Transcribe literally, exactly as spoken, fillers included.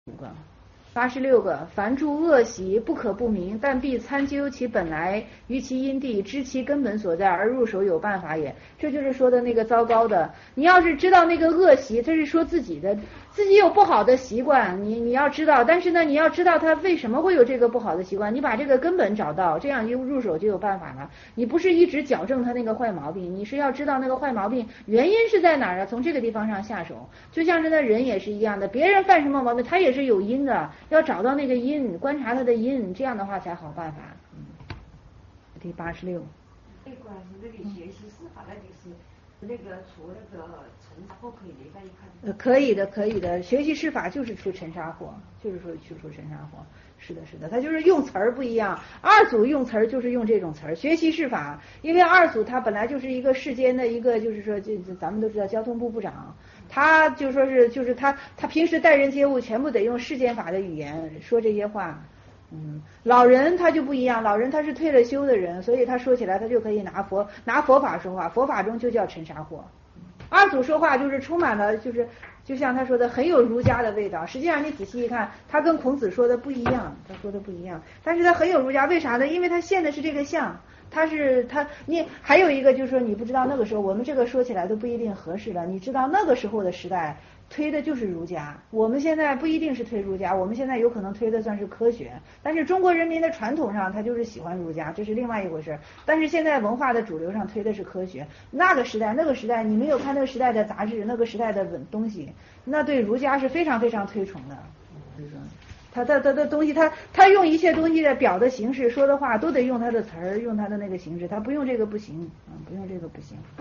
五个。八十六个，凡诸恶习不可不明，但必参究其本来，于其因地，知其根本所在，而入手有办法也。这就是说的那个糟糕的。你要是知道那个恶习，这是说自己的，自己有不好的习惯，你你要知道，但是呢，你要知道他为什么会有这个不好的习惯，你把这个根本找到，这样就入手就有办法了。你不是一直矫正他那个坏毛病，你是要知道那个坏毛病原因是在哪儿啊？从这个地方上下手。就像是那人也是一样的，别人犯什么毛病，他也是有因的。要找到那个因，观察他的因，这样的话才好办法。嗯，第八十六。 那个是那个学习司法的，就是那个除那个陈沙货可以连在一块。 呃，可以的，可以的。学习司法就是出陈沙货，就是说去除陈沙货。是的，是的，他就是用词儿不一样。二组用词儿就是用这种词儿，学习司法，因为二组他本来就是一个世间的一个，就是说，这咱们都知道，交通部部长。他就说是，就是他，他平时待人接物全部得用世间法的语言说这些话。嗯，老人他就不一样，老人他是退了休的人，所以他说起来他就可以拿佛拿佛法说话，佛法中就叫陈沙货。二祖说话就是充满了，就是就像他说的很有儒家的味道。实际上你仔细一看，他跟孔子说的不一样，他说的不一样，但是他很有儒家，为啥呢？因为他现的是这个相。他是他，你还有一个就是说，你不知道那个时候，我们这个说起来都不一定合适了。你知道那个时候的时代推的就是儒家，我们现在不一定是推儒家，我们现在有可能推的算是科学。但是中国人民的传统上，他就是喜欢儒家，这是另外一回事。但是现在文化的主流上推的是科学。那个时代，那个时代，你没有看那个时代的杂志，那个时代的文东西，那对儒家是非常非常推崇的。就是说。他他他的东西，他他用一切东西的表的形式说的话，都得用他的词儿，用他的那个形式，他不用这个不行，啊，不用这个不行。